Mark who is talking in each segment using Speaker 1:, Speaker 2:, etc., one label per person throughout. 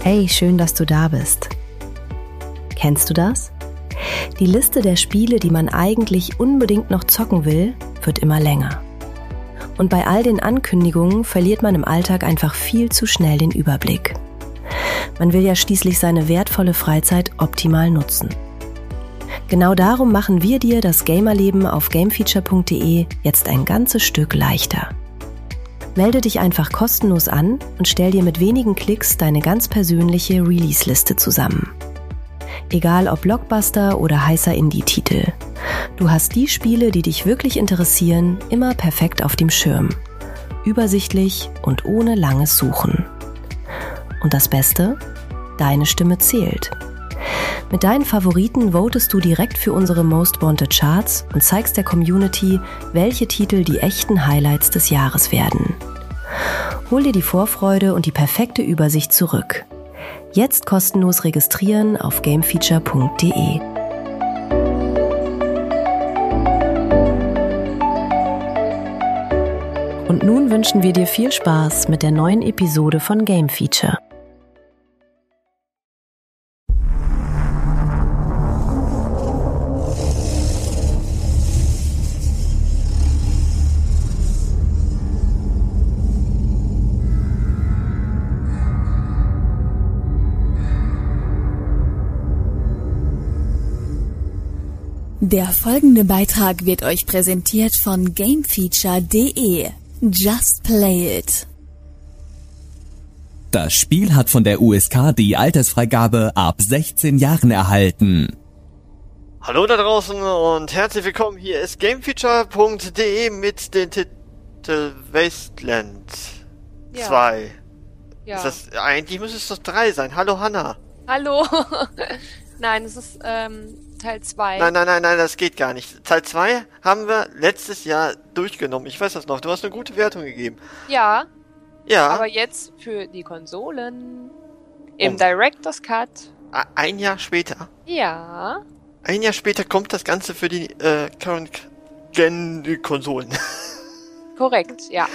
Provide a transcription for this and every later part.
Speaker 1: Hey, schön, dass du da bist. Kennst du das? Die Liste der Spiele, die man eigentlich unbedingt noch zocken will, wird immer länger. Und bei all den Ankündigungen verliert man im Alltag einfach viel zu schnell den Überblick. Man will ja schließlich seine wertvolle Freizeit optimal nutzen. Genau darum machen wir dir das Gamerleben auf gamefeature.de jetzt ein ganzes Stück leichter. Melde dich einfach kostenlos an und stell dir mit wenigen Klicks deine ganz persönliche Release-Liste zusammen. Egal ob Blockbuster oder heißer Indie-Titel. Du hast die Spiele, die dich wirklich interessieren, immer perfekt auf dem Schirm. Übersichtlich und ohne langes Suchen. Und das Beste? Deine Stimme zählt. Mit deinen Favoriten votest du direkt für unsere Most Wanted Charts und zeigst der Community, welche Titel die echten Highlights des Jahres werden. Hol dir die Vorfreude und die perfekte Übersicht zurück. Jetzt kostenlos registrieren auf gamefeature.de. Und nun wünschen wir dir viel Spaß mit der neuen Episode von Game Feature.
Speaker 2: Der folgende Beitrag wird euch präsentiert von gamefeature.de. Just play it.
Speaker 3: Das Spiel hat von der USK die Altersfreigabe ab 16 Jahren erhalten.
Speaker 4: Hallo da draußen und herzlich willkommen. Hier ist gamefeature.de mit dem Titel Wasteland 2.
Speaker 5: Ja.
Speaker 4: Eigentlich müsste es doch 3 sein. Hallo Hanna.
Speaker 5: Hallo. Nein, es ist Teil 2.
Speaker 4: Nein, das geht gar nicht. Teil 2 haben wir letztes Jahr durchgenommen. Ich weiß das noch. Du hast eine gute Wertung gegeben.
Speaker 5: Ja.
Speaker 4: Ja.
Speaker 5: Aber jetzt für die Konsolen im Director's Cut.
Speaker 4: Ein Jahr später.
Speaker 5: Ja.
Speaker 4: Ein Jahr später kommt das Ganze für die Current-Gen-Konsolen.
Speaker 5: Korrekt, ja.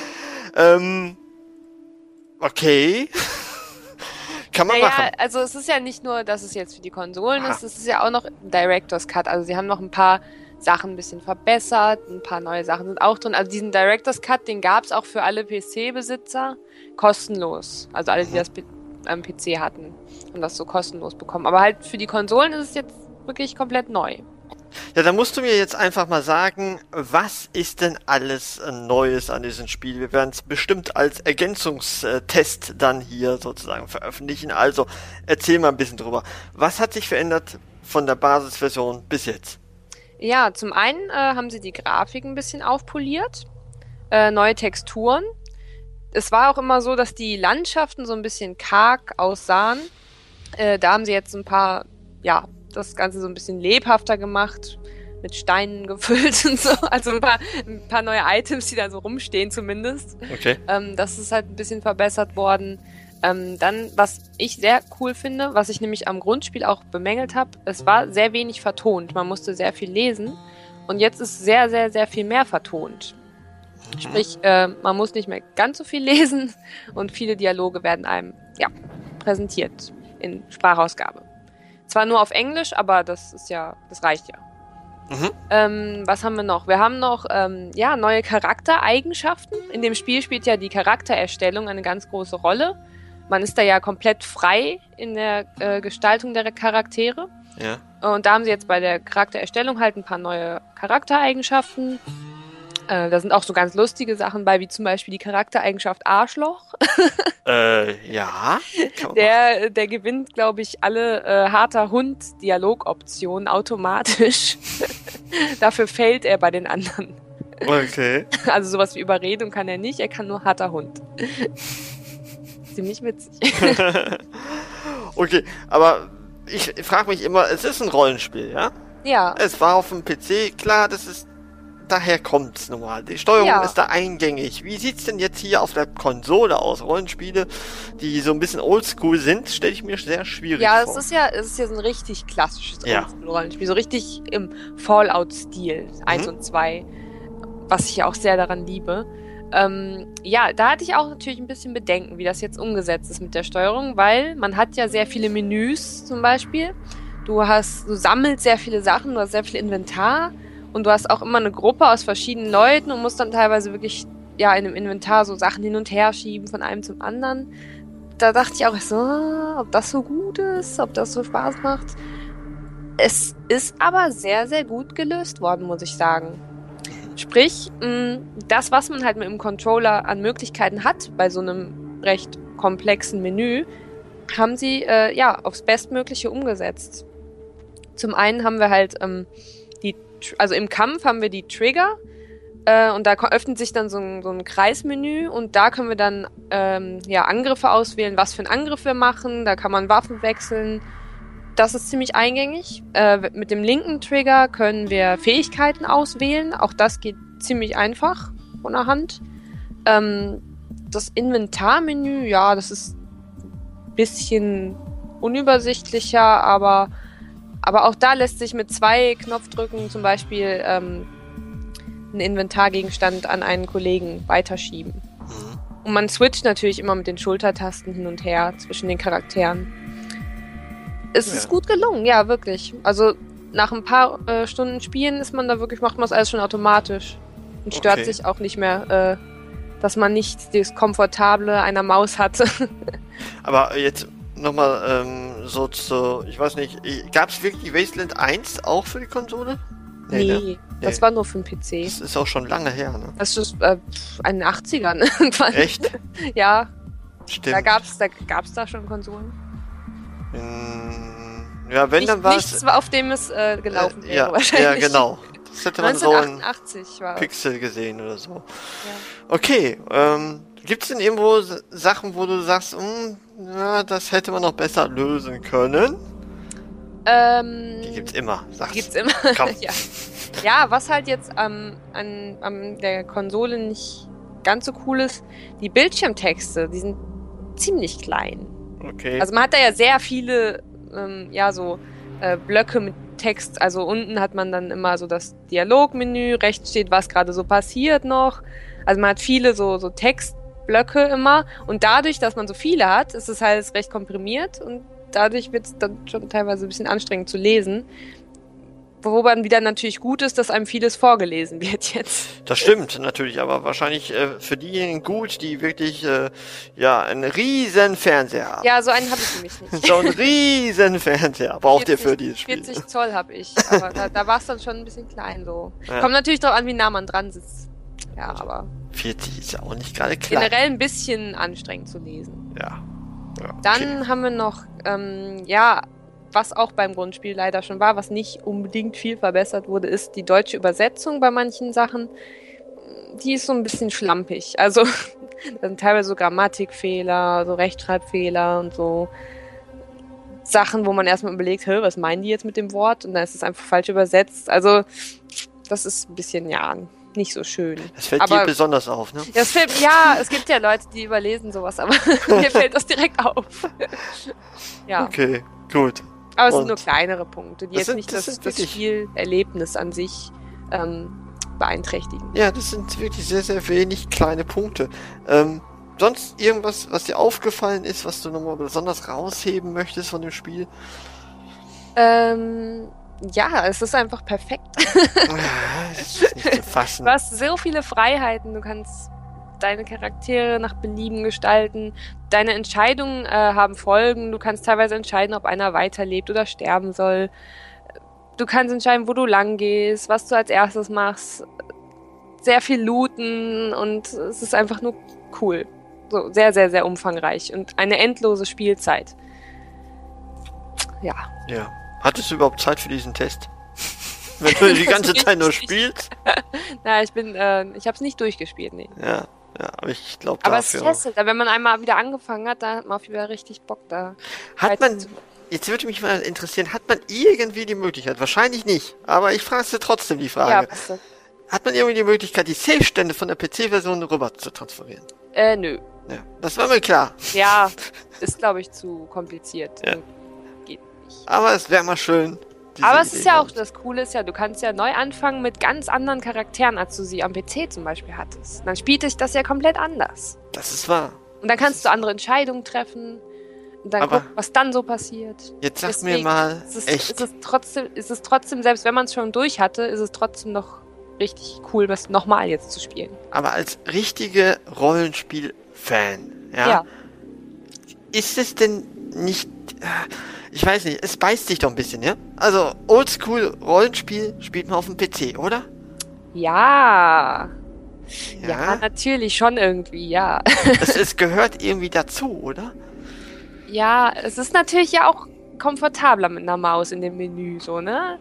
Speaker 4: Okay. Kann man machen.
Speaker 5: Also es ist ja nicht nur, dass es jetzt für die Konsolen ist, es ist ja auch noch Director's Cut. Also sie haben noch ein paar Sachen ein bisschen verbessert, ein paar neue Sachen sind auch drin. Also diesen Director's Cut, den gab es auch für alle PC-Besitzer kostenlos. Also alle, die das am PC hatten, haben das so kostenlos bekommen. Aber halt für die Konsolen ist es jetzt wirklich komplett neu.
Speaker 4: Ja, da musst du mir jetzt einfach mal sagen, was ist denn alles Neues an diesem Spiel? Wir werden es bestimmt als Ergänzungstest dann hier sozusagen veröffentlichen. Also erzähl mal ein bisschen drüber. Was hat sich verändert von der Basisversion bis jetzt?
Speaker 5: Ja, zum einen haben sie die Grafik ein bisschen aufpoliert, neue Texturen. Es war auch immer so, dass die Landschaften so ein bisschen karg aussahen. Da haben sie jetzt ein paar, das Ganze so ein bisschen lebhafter gemacht, mit Steinen gefüllt und so. Also ein paar neue Items, die da so rumstehen zumindest.
Speaker 4: Okay.
Speaker 5: Das ist halt ein bisschen verbessert worden. Dann, was ich sehr cool finde, was ich nämlich am Grundspiel auch bemängelt habe, es war sehr wenig vertont. Man musste sehr viel lesen. Und jetzt ist sehr, sehr, sehr viel mehr vertont. Sprich, man muss nicht mehr ganz so viel lesen und viele Dialoge werden einem, präsentiert in Sprachausgabe. Zwar nur auf Englisch, aber das reicht ja. Was haben wir noch? Wir haben noch neue Charaktereigenschaften. In dem Spiel spielt ja die Charaktererstellung eine ganz große Rolle. Man ist da ja komplett frei in der Gestaltung der Charaktere.
Speaker 4: Ja.
Speaker 5: Und da haben sie jetzt bei der Charaktererstellung halt ein paar neue Charaktereigenschaften. Da sind auch so ganz lustige Sachen bei, wie zum Beispiel die Charaktereigenschaft Arschloch.
Speaker 4: Ja.
Speaker 5: Der gewinnt, glaube ich, alle harter Hund-Dialogoptionen automatisch. Dafür fällt er bei den anderen.
Speaker 4: Okay.
Speaker 5: Also sowas wie Überredung kann er nicht, er kann nur harter Hund. Ziemlich witzig.
Speaker 4: Okay, aber ich frage mich immer, es ist ein Rollenspiel, ja?
Speaker 5: Ja.
Speaker 4: Es war auf dem PC, klar, daher kommt's nun mal. Die Steuerung ist da eingängig. Wie sieht's denn jetzt hier auf der Konsole aus? Rollenspiele, die so ein bisschen oldschool sind, stelle ich mir sehr schwierig vor.
Speaker 5: Es ist ja so ein richtig klassisches Oldschool-Rollenspiel. So richtig im Fallout-Stil, 1 und 2, was ich ja auch sehr daran liebe. Ja, da hatte ich auch natürlich ein bisschen Bedenken, wie das jetzt umgesetzt ist mit der Steuerung, weil man hat ja sehr viele Menüs zum Beispiel. Du sammelst sehr viele Sachen, du hast sehr viel Inventar und du hast auch immer eine Gruppe aus verschiedenen Leuten und musst dann teilweise wirklich in einem Inventar so Sachen hin und her schieben von einem zum anderen. Da dachte ich auch so, ob das so gut ist, ob das so Spaß macht. Es ist aber sehr, sehr gut gelöst worden, muss ich sagen. Sprich, das, was man halt mit dem Controller an Möglichkeiten hat bei so einem recht komplexen Menü, haben sie aufs Bestmögliche umgesetzt. Zum einen haben wir halt also im Kampf haben wir die Trigger und da öffnet sich dann so ein Kreismenü und da können wir dann Angriffe auswählen, was für einen Angriff wir machen. Da kann man Waffen wechseln. Das ist ziemlich eingängig. Mit dem linken Trigger können wir Fähigkeiten auswählen. Auch das geht ziemlich einfach von der Hand. Das Inventarmenü, ja, das ist ein bisschen unübersichtlicher, aber auch da lässt sich mit 2 Knopfdrücken zum Beispiel einen Inventargegenstand an einen Kollegen weiterschieben. Und man switcht natürlich immer mit den Schultertasten hin und her zwischen den Charakteren. Es ist gut gelungen, ja, wirklich. Also nach ein paar Stunden Spielen macht man das alles schon automatisch. Und stört sich auch nicht mehr, dass man nicht das Komfortable einer Maus hatte.
Speaker 4: Aber jetzt nochmal ich weiß nicht, gab es wirklich Wasteland 1 auch für die Konsole?
Speaker 5: Nee, das war nur für den PC.
Speaker 4: Das ist auch schon lange her, ne?
Speaker 5: Das ist in den 80ern irgendwann.
Speaker 4: Echt?
Speaker 5: Ja.
Speaker 4: Stimmt.
Speaker 5: Da gab's da schon Konsolen.
Speaker 4: Ja, wenn dann war es...
Speaker 5: Nichts, auf dem es gelaufen wäre wahrscheinlich.
Speaker 4: Ja, genau. Das hätte man
Speaker 5: 1988
Speaker 4: so ein Pixel gesehen oder so. Ja. Okay, gibt's denn irgendwo Sachen, wo du sagst, das hätte man noch besser lösen können? Die gibt's immer, sagst du.
Speaker 5: Gibt's immer, ja, was halt jetzt an der Konsole nicht ganz so cool ist, die Bildschirmtexte, die sind ziemlich klein.
Speaker 4: Okay.
Speaker 5: Also man hat da ja sehr viele Blöcke mit Text. Also unten hat man dann immer so das Dialogmenü, rechts steht, was gerade so passiert noch. Also man hat viele so Textblöcke immer und dadurch, dass man so viele hat, ist es halt recht komprimiert und dadurch wird es dann schon teilweise ein bisschen anstrengend zu lesen. Wo dann wieder natürlich gut ist, dass einem vieles vorgelesen wird jetzt.
Speaker 4: Das stimmt natürlich, aber wahrscheinlich für diejenigen gut, die wirklich einen riesen Fernseher haben.
Speaker 5: Ja, so einen habe ich nämlich nicht.
Speaker 4: So einen riesen Fernseher braucht ihr für dieses Spiel.
Speaker 5: 40 Zoll habe ich, aber da war es dann schon ein bisschen klein so. Ja. Kommt natürlich drauf an, wie nah man dran sitzt. Ja, aber
Speaker 4: 40 ist ja auch nicht gerade klein.
Speaker 5: Generell ein bisschen anstrengend zu lesen.
Speaker 4: Ja. Okay.
Speaker 5: Dann haben wir noch, was auch beim Grundspiel leider schon war, was nicht unbedingt viel verbessert wurde, ist die deutsche Übersetzung bei manchen Sachen. Die ist so ein bisschen schlampig. Also, da sind teilweise so Grammatikfehler, so Rechtschreibfehler und so Sachen, wo man erstmal überlegt, was meinen die jetzt mit dem Wort? Und dann ist es einfach falsch übersetzt. Also, das ist ein bisschen, nicht so schön.
Speaker 4: Das fällt dir besonders auf, ne?
Speaker 5: Es gibt ja Leute, die überlesen sowas, aber mir fällt das direkt auf. Ja.
Speaker 4: Okay, gut.
Speaker 5: Aber es sind nur kleinere Punkte, die jetzt nicht das Spielerlebnis an sich beeinträchtigen.
Speaker 4: Ja, das sind wirklich sehr, sehr wenig kleine Punkte. Sonst irgendwas, was dir aufgefallen ist, was du nochmal besonders rausheben möchtest von dem Spiel?
Speaker 5: Ja, es ist einfach perfekt.
Speaker 4: Das ist nicht zu fassen.
Speaker 5: Du hast so viele Freiheiten, du kannst deine Charaktere nach Belieben gestalten. Deine Entscheidungen haben Folgen. Du kannst teilweise entscheiden, ob einer weiterlebt oder sterben soll. Du kannst entscheiden, wo du lang gehst, was du als erstes machst. Sehr viel looten und es ist einfach nur cool. So sehr, sehr, sehr umfangreich und eine endlose Spielzeit. Ja.
Speaker 4: Ja. Hattest du überhaupt Zeit für diesen Test? Wenn du die ganze Zeit nur spielst?
Speaker 5: Na, ich hab's nicht durchgespielt, nee.
Speaker 4: Ja, aber ich glaube
Speaker 5: dafür. Aber es fesselt, wenn man einmal wieder angefangen hat, dann hat man auch wieder richtig Bock da.
Speaker 4: Jetzt würde mich mal interessieren, hat man irgendwie die Möglichkeit, wahrscheinlich nicht, aber ich frage dir trotzdem die Frage.
Speaker 5: Ja, was denn?
Speaker 4: Hat man irgendwie die Möglichkeit, die Save-Stände von der PC-Version rüber zu transferieren?
Speaker 5: Nö.
Speaker 4: Ja, das war mir klar.
Speaker 5: Ja, ist glaube ich zu kompliziert.
Speaker 4: Ja. Aber es wäre mal schön,
Speaker 5: Aber es ist
Speaker 4: Idee
Speaker 5: ja auch,
Speaker 4: gehabt.
Speaker 5: das Coole ist ja, du kannst ja neu anfangen mit ganz anderen Charakteren, als du sie am PC zum Beispiel hattest. Dann spielt sich das ja komplett anders.
Speaker 4: Das ist wahr.
Speaker 5: Und dann kannst du andere Entscheidungen treffen und dann
Speaker 4: Aber-
Speaker 5: gucken, was dann so passiert.
Speaker 4: Jetzt sag mir
Speaker 5: Deswegen
Speaker 4: mal,
Speaker 5: ist
Speaker 4: echt,
Speaker 5: es ist trotzdem, selbst wenn man es schon durch hatte, ist es trotzdem noch richtig cool, das nochmal jetzt zu spielen.
Speaker 4: aber als richtige Rollenspiel-Fan, ja, ist es denn nicht, ich weiß nicht, es beißt sich doch ein bisschen, ja? Also, Oldschool-Rollenspiel spielt man auf dem PC, oder?
Speaker 5: Ja. Ja, natürlich schon irgendwie, ja.
Speaker 4: Es gehört irgendwie dazu, oder?
Speaker 5: Ja, es ist natürlich ja auch komfortabler mit einer Maus in dem Menü, so, ne?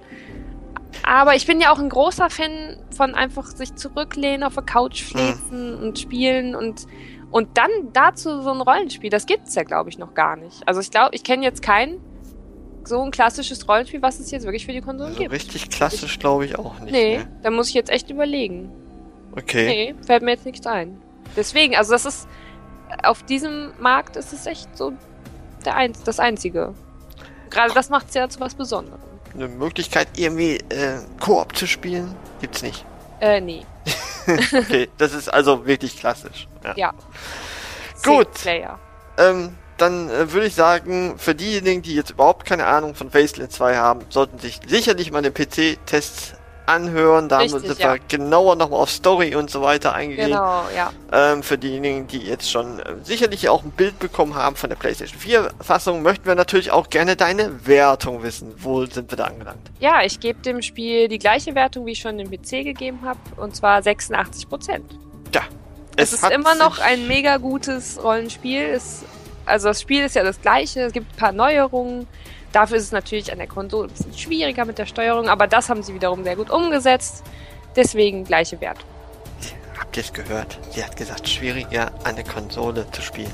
Speaker 5: Aber ich bin ja auch ein großer Fan von einfach sich zurücklehnen, auf der Couch fläzen und spielen und dann dazu so ein Rollenspiel. Das gibt's ja, glaube ich, noch gar nicht. Also ich glaube, ich kenne jetzt kein so ein klassisches Rollenspiel, was es jetzt wirklich für die Konsolen
Speaker 4: Also
Speaker 5: gibt.
Speaker 4: richtig klassisch glaube ich auch nicht.
Speaker 5: Nee,
Speaker 4: Ne?
Speaker 5: da muss ich jetzt echt überlegen.
Speaker 4: Okay.
Speaker 5: Nee, fällt mir jetzt nichts ein. Deswegen, also das ist, auf diesem Markt ist es echt so das Einzige. Gerade das macht es ja zu was Besonderem.
Speaker 4: Eine Möglichkeit, irgendwie Koop zu spielen, gibt's nicht.
Speaker 5: Nee.
Speaker 4: Okay, das ist also wirklich klassisch. Ja.
Speaker 5: Ja.
Speaker 4: Gut.
Speaker 5: Singleplayer.
Speaker 4: Dann würde ich sagen, für diejenigen, die jetzt überhaupt keine Ahnung von Wasteland 2 haben, sollten sich sicherlich mal den PC-Tests anhören. Da
Speaker 5: Richtig,
Speaker 4: sind
Speaker 5: ja.
Speaker 4: wir genauer nochmal auf Story und so weiter eingegangen.
Speaker 5: Genau, ja.
Speaker 4: Für diejenigen, die jetzt schon sicherlich auch ein Bild bekommen haben von der PlayStation 4-Fassung, möchten wir natürlich auch gerne deine Wertung wissen. Wo sind wir da angelangt?
Speaker 5: Ja, ich gebe dem Spiel die gleiche Wertung, wie ich schon dem PC gegeben habe, und zwar 86%.
Speaker 4: Ja.
Speaker 5: Es ist
Speaker 4: hat
Speaker 5: immer noch
Speaker 4: sich-
Speaker 5: ein mega gutes Rollenspiel. Also das Spiel ist ja das gleiche, es gibt ein paar Neuerungen. Dafür ist es natürlich an der Konsole ein bisschen schwieriger mit der Steuerung, aber das haben sie wiederum sehr gut umgesetzt. Deswegen gleiche Wertung.
Speaker 4: Habt ihr es gehört? Sie hat gesagt, schwieriger an der Konsole zu spielen.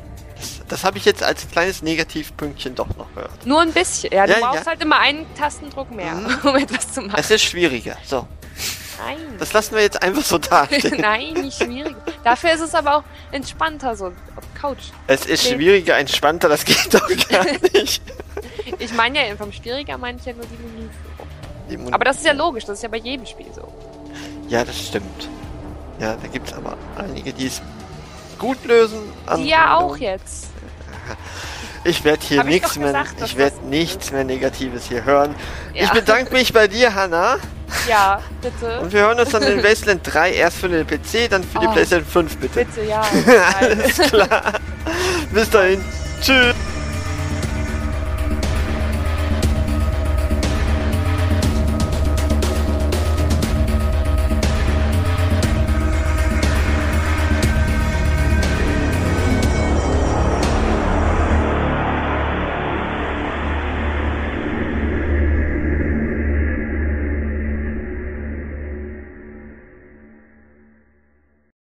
Speaker 4: Das habe ich jetzt als kleines Negativpünktchen doch noch gehört.
Speaker 5: Nur ein bisschen. Ja, du
Speaker 4: Ja,
Speaker 5: brauchst
Speaker 4: ja.
Speaker 5: halt immer einen Tastendruck mehr, um etwas zu machen.
Speaker 4: Es ist schwieriger. So,
Speaker 5: Nein.
Speaker 4: das lassen wir jetzt einfach so dastehen.
Speaker 5: Nein, nicht schwierig. Dafür ist es aber auch entspannter, so auf Couch.
Speaker 4: Es ist
Speaker 5: Nee.
Speaker 4: schwieriger, entspannter, das geht doch gar nicht.
Speaker 5: Ich meine ja, vom Schwieriger meine ich ja nur die Menüführung.
Speaker 4: Die Mun-
Speaker 5: Aber das ist ja logisch, das ist ja bei jedem Spiel so.
Speaker 4: Ja, das stimmt. Ja, da gibt es aber einige, die es gut lösen.
Speaker 5: Die ja auch jetzt.
Speaker 4: Ich werde hier
Speaker 5: Hab ich
Speaker 4: nichts
Speaker 5: doch
Speaker 4: mehr,
Speaker 5: gesagt, dass
Speaker 4: ich werde
Speaker 5: das-
Speaker 4: nichts mehr Negatives hier hören.
Speaker 5: Ja.
Speaker 4: Ich bedanke mich bei dir, Hanna.
Speaker 5: Ja, bitte.
Speaker 4: Und wir hören uns dann in Wasteland 3 erst für den PC, dann für die
Speaker 5: Oh.
Speaker 4: PlayStation 5, bitte.
Speaker 5: Bitte, ja.
Speaker 4: Alles klar. Bis dahin. Tschüss.